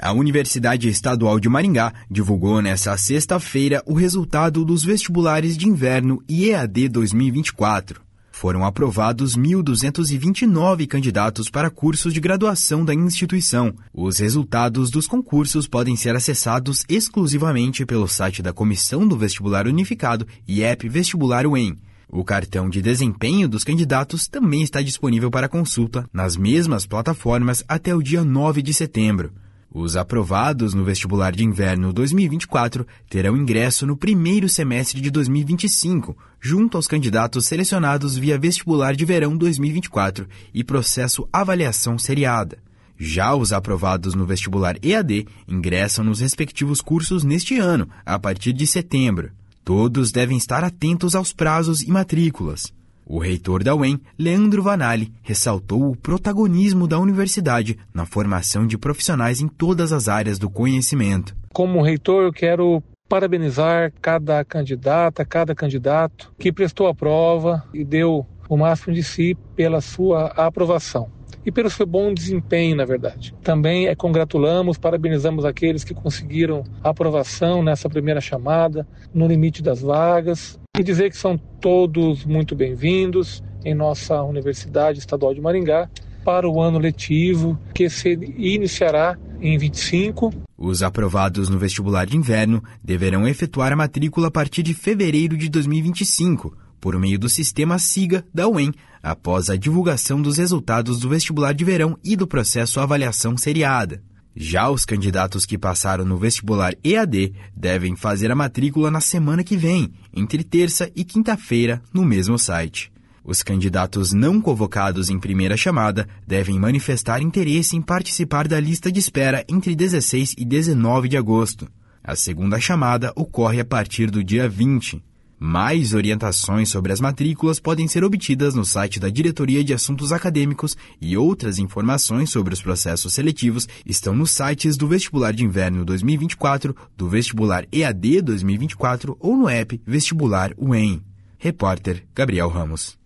A Universidade Estadual de Maringá divulgou nesta sexta-feira o resultado dos vestibulares de inverno e EAD 2024. Foram aprovados 1.229 candidatos para cursos de graduação da instituição. Os resultados dos concursos podem ser acessados exclusivamente pelo site da Comissão do Vestibular Unificado IEP Vestibular UEM. O cartão de desempenho dos candidatos também está disponível para consulta nas mesmas plataformas até o dia 9 de setembro. Os aprovados no vestibular de inverno 2024 terão ingresso no primeiro semestre de 2025, junto aos candidatos selecionados via vestibular de verão 2024 e processo avaliação seriada. Já os aprovados no vestibular EAD ingressam nos respectivos cursos neste ano, a partir de setembro. Todos devem estar atentos aos prazos e matrículas. O reitor da UEM, Leandro Vanali, ressaltou o protagonismo da universidade na formação de profissionais em todas as áreas do conhecimento. Como reitor, eu quero parabenizar cada candidata, cada candidato que prestou a prova e deu o máximo de si pela sua aprovação e pelo seu bom desempenho, na verdade. Também congratulamos, parabenizamos aqueles que conseguiram a aprovação nessa primeira chamada, no limite das vagas, e dizer que são todos muito bem-vindos em nossa Universidade Estadual de Maringá para o ano letivo que se iniciará em 25. Os aprovados no vestibular de inverno deverão efetuar a matrícula a partir de fevereiro de 2025, por meio do sistema SIGA da UEM, após a divulgação dos resultados do vestibular de verão e do processo avaliação seriada. Já os candidatos que passaram no vestibular EAD devem fazer a matrícula na semana que vem, entre terça e quinta-feira, no mesmo site. Os candidatos não convocados em primeira chamada devem manifestar interesse em participar da lista de espera entre 16 e 19 de agosto. A segunda chamada ocorre a partir do dia 20. Mais orientações sobre as matrículas podem ser obtidas no site da Diretoria de Assuntos Acadêmicos e outras informações sobre os processos seletivos estão nos sites do Vestibular de Inverno 2024, do Vestibular EAD 2024 ou no app Vestibular UEM. Repórter Gabriel Ramos.